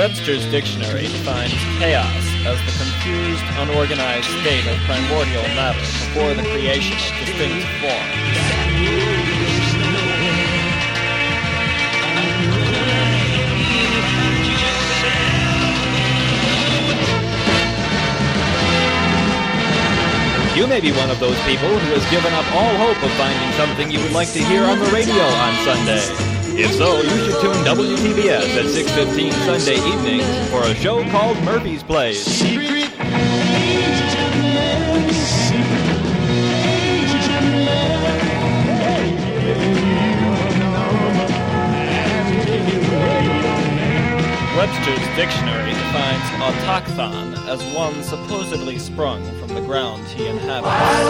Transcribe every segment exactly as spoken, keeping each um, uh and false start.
Webster's Dictionary defines chaos as the confused, unorganized state of primordial matter before the creation of distinct forms. You may be one of those people who has given up all hope of finding something you would like to hear on the radio on Sunday. If so, you should tune W T B S at six fifteen Sunday evenings for a show called Murphy's Plays. Secret Webster's Dictionary defines autochthon as one supposedly sprung from the ground he inhabits.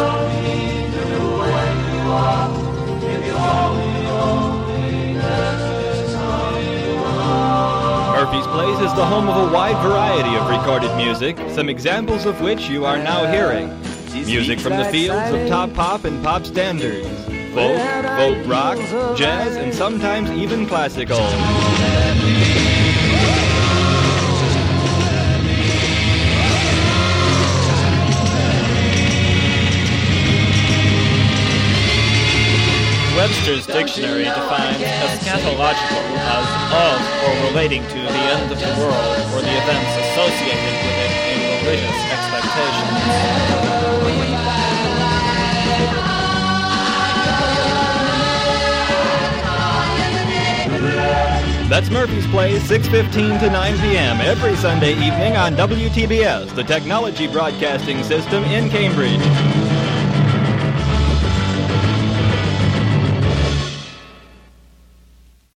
Murphy's Plays is the home of a wide variety of recorded music, some examples of which you are now hearing. Music from the fields of top pop and pop standards, folk, folk rock, jazz, and sometimes even classical. Webster's Dictionary defines eschatological as of or relating to the end of the world or the events associated with it in religious expectations. That's Murphy's Plays, six fifteen to nine p.m. every Sunday evening on W T B S, the technology broadcasting system in Cambridge.